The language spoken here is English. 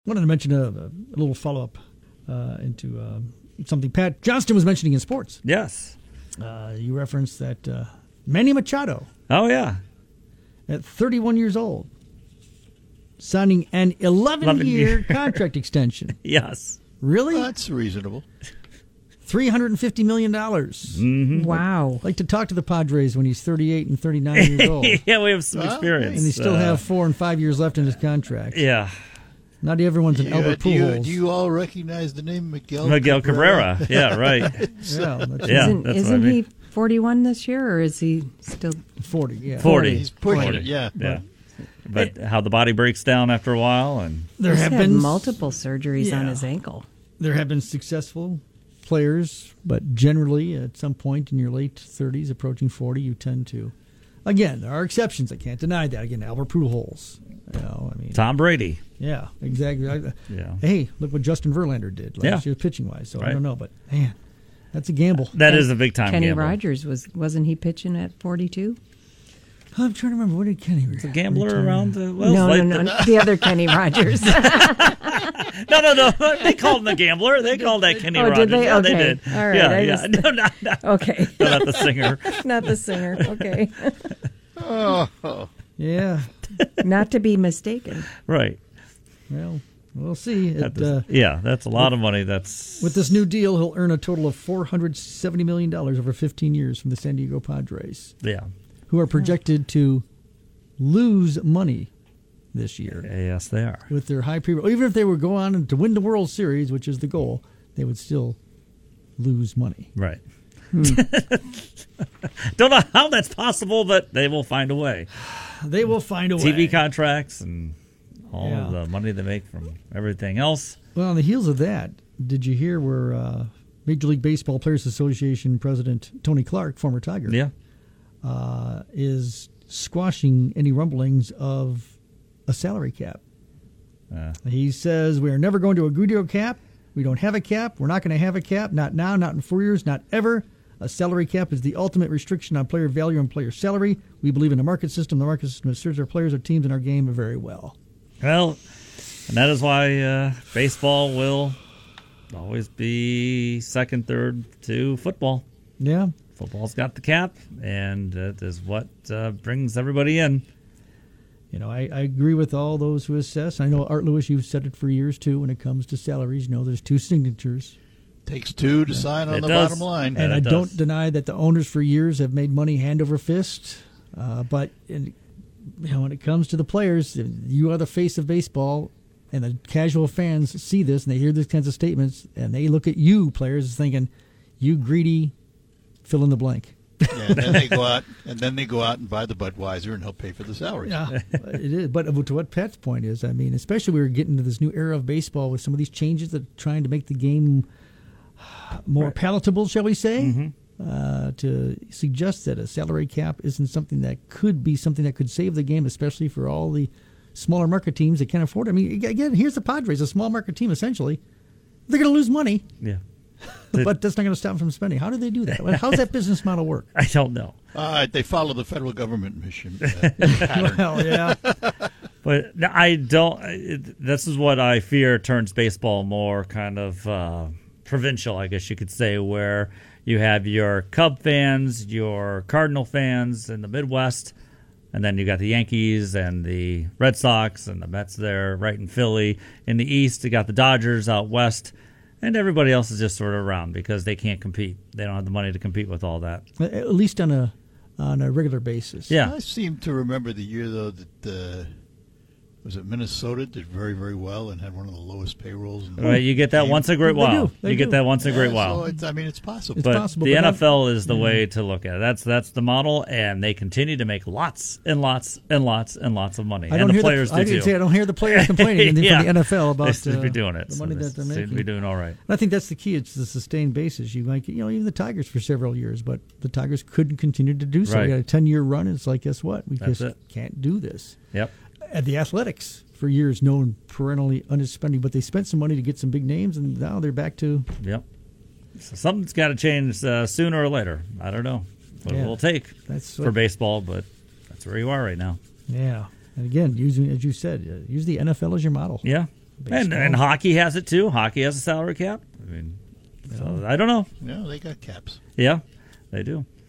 Wanted to mention a little follow-up into something Pat Johnston was mentioning in sports. Yes. You referenced that Manny Machado. Oh, yeah. At 31 years old, signing an 11-year contract extension. Yes. Really? Well, that's reasonable. $350 million. Mm-hmm. Wow. I'd like to talk to the Padres when he's 38 and 39 years old. Yeah, we have some experience. And they still have 4 and 5 years left in his contract. Yeah. Not everyone's an Albert Pujols. Do you all recognize the name Miguel Cabrera? Yeah, right. Isn't he 41 this year, or is he still 40? Yeah, 40. He's pushing it. Yeah. But how the body breaks down after a while, and there He's have had been multiple surgeries on his ankle. There have been successful players, but generally, at some point in your late 30s, approaching 40, you tend to. Again, there are exceptions. I can't deny that. Again, Albert Pujols. Tom Brady. Yeah, exactly. Yeah. Hey, look what Justin Verlander did last year, pitching wise. So I don't know, but man, that's a gamble. That is a big time Kenny gamble. Rogers wasn't he pitching at 42? I'm trying to remember, what did Kenny? The gambler around the no, the other Kenny Rogers. No. They called him the gambler. They called that Kenny Rogers. Did they? Yeah, Okay. they did. All right. Yeah. No. Okay. No, not the singer. Not the singer. Okay. Oh. Yeah. Not to be mistaken. Right. Well, we'll see. That's a lot of money. That's with this new deal, he'll earn a total of $470 million over 15 years from the San Diego Padres. Yeah. Who are projected to lose money this year. Yes, they are. With their high pre, even if they would go on to win the World Series, which is the goal, they would still lose money. Right. Don't know how that's possible, but they will find a way. They will find a way. TV contracts and all of the money they make from everything else. Well, on the heels of that, did you hear where Major League Baseball Players Association President Tony Clark, former Tiger, is squashing any rumblings of a salary cap? He says, we are never going to agree to a cap. We don't have a cap. We're not going to have a cap. Not now, not in 4 years, not ever. A salary cap is the ultimate restriction on player value and player salary. We believe in a market system. The market system has served our players, our teams, and our game very well. Well, and that is why baseball will always be second, third to football. Yeah. Football's got the cap, and that is what brings everybody in. You know, I agree with all those who assess. I know, Art Lewis, you've said it for years, too, when it comes to salaries. You know, there's 2 signatures. Takes 2 to sign on the bottom line. And I don't deny that the owners for years have made money hand over fist. But when it comes to the players, you are the face of baseball, and the casual fans see this, and they hear these kinds of statements, and they look at you, players, thinking, you greedy, fill in the blank. Yeah, and then they go out and buy the Budweiser, and help pay for the salaries. Yeah, it is. But to what Pat's point is, I mean, especially we were getting into this new era of baseball with some of these changes that are trying to make the game more palatable, shall we say, to suggest that a salary cap isn't something that could save the game, especially for all the smaller market teams that can't afford it. I mean, again, here's the Padres, a small market team, essentially. They're going to lose money. Yeah. But that's not going to stop them from spending. How do they do that? How's that business model work? I don't know. They follow the federal government mission pattern. Well, yeah. But I don't. This is what I fear turns baseball more kind of provincial, I guess you could say, where you have your Cub fans, your Cardinal fans in the Midwest, and then you got the Yankees and the Red Sox and the Mets there right in Philly. In the East, you got the Dodgers out west. And everybody else is just sort of around because they can't compete. They don't have the money to compete with all that. At least on a regular basis. Yeah. I seem to remember the year, though, that was it Minnesota did very, very well and had one of the lowest payrolls. Right, you get that once a great while. They get that once a great while. So it's possible. It's but possible, the but NFL is the way to look at it. That's the model, and they continue to make lots and lots and lots and lots of money. And the players do too. I don't hear the players complaining from the NFL about they seem to be doing it. the money that they're making. Seem to be doing all right. And I think that's the key. It's the sustained basis. You like, even the Tigers for several years, but the Tigers couldn't continue to do so. Right. We got a 10-year run. And it's like, guess what? We That's just can't do this. Yep. At the Athletics, for years, known perennially underspending, but they spent some money to get some big names, and now they're back to. Yep. So something's got to change sooner or later. I don't know what it will take for baseball, but that's where you are right now. Yeah. And again, using, as you said, use the NFL as your model. Yeah. And hockey has it too. Hockey has a salary cap. I mean, so I don't know. Yeah, they got caps. Yeah, they do.